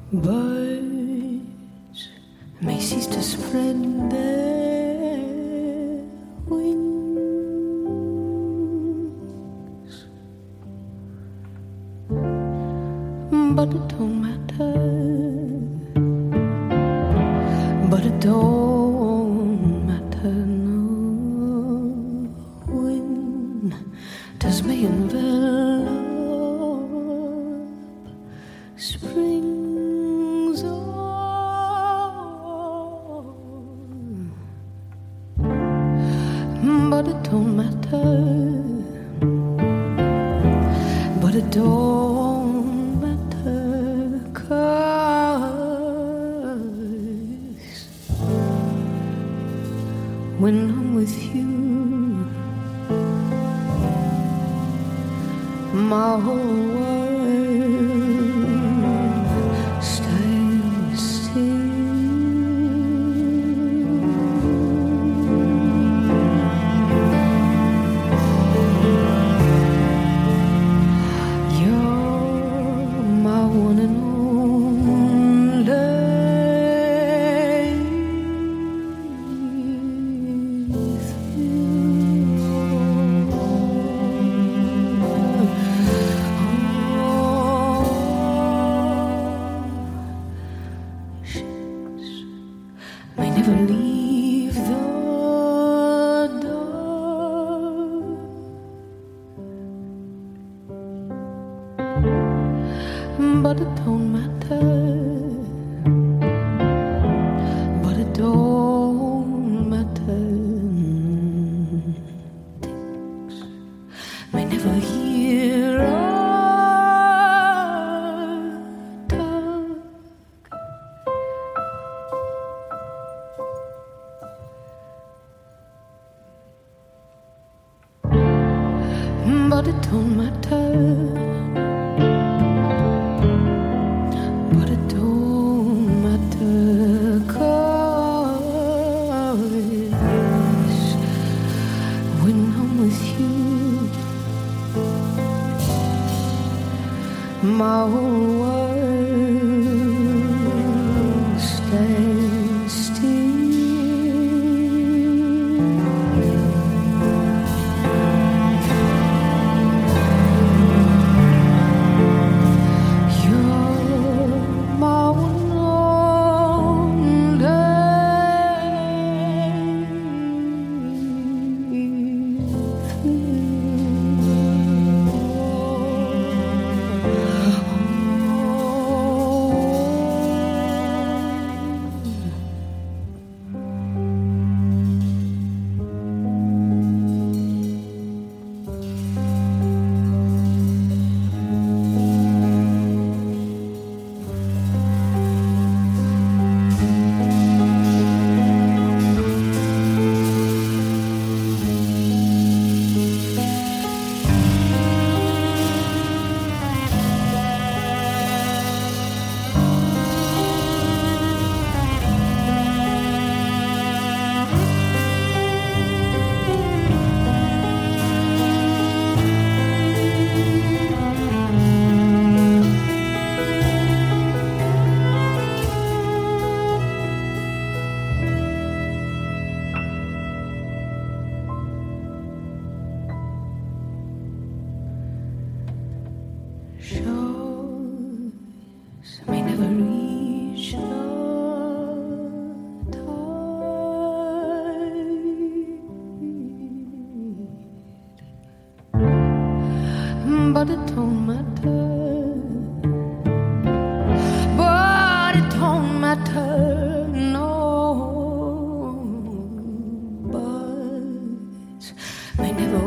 Birds may cease to spread their wings, but it don't matter, but it don't matter, no. When does May envelop springs on? But it don't matter, but it don't matter, 'cause when I'm with you, my whole world stands still. You're my one and only may never leave the door, but it don't matter, but it don't matter. Things may never hear our talk, but it don't matter, but it don't matter, 'cause when I'm with you, my whole world stands still. Shores may never reach the tide, but it don't matter, but it don't matter, no. Birds may never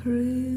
free.